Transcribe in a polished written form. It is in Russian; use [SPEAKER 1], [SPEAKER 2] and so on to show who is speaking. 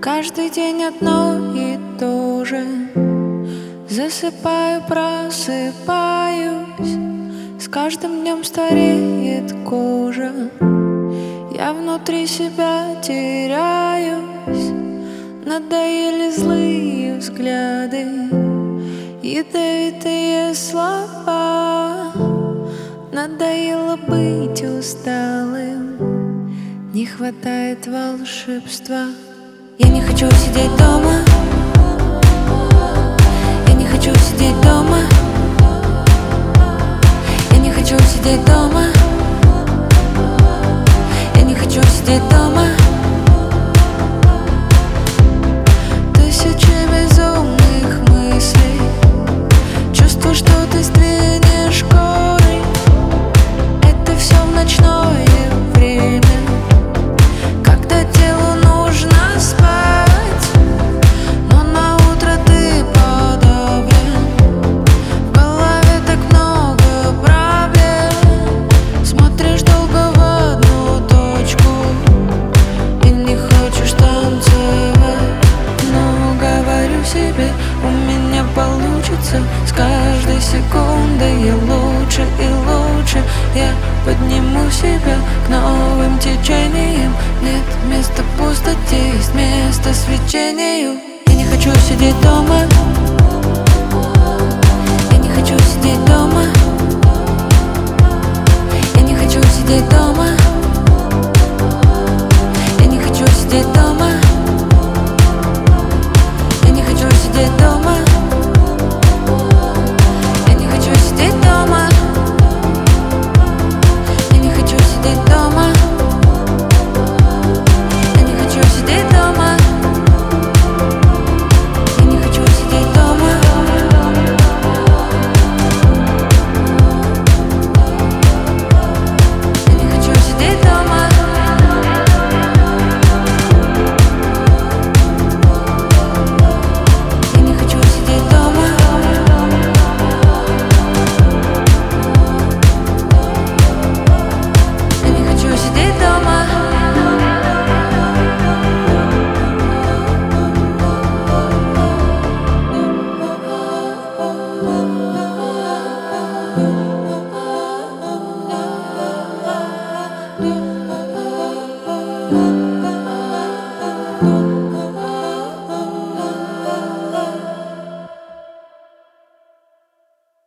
[SPEAKER 1] Каждый день одно и то же. Засыпаю, просыпаюсь. С каждым днем стареет кожа. Я внутри себя теряюсь. Надоели злые взгляды, ядовитые слова. Надоело быть усталым, не хватает волшебства. Я не хочу сидеть дома. Я не хочу сидеть дома. Я не хочу сидеть дома. Я не хочу сидеть дома. Тысячи безумных мыслей. Чувство, что ты сдвинешь горы. Это все в ночное время, когда телу нужно спать. Но на утро ты подавлен. В голове так много проблем. Смотришь долго в одну точку и не хочешь танцевать. Но говорю себе, у меня получится. С каждой секундой я лучше и лучше. Я подниму себя к новым течениям. Нет места пустоте, есть место свечению. Я не хочу сидеть дома. Я не хочу сидеть дома. Я не хочу сидеть дома. Я не хочу сидеть дома. Я не хочу сидеть дома.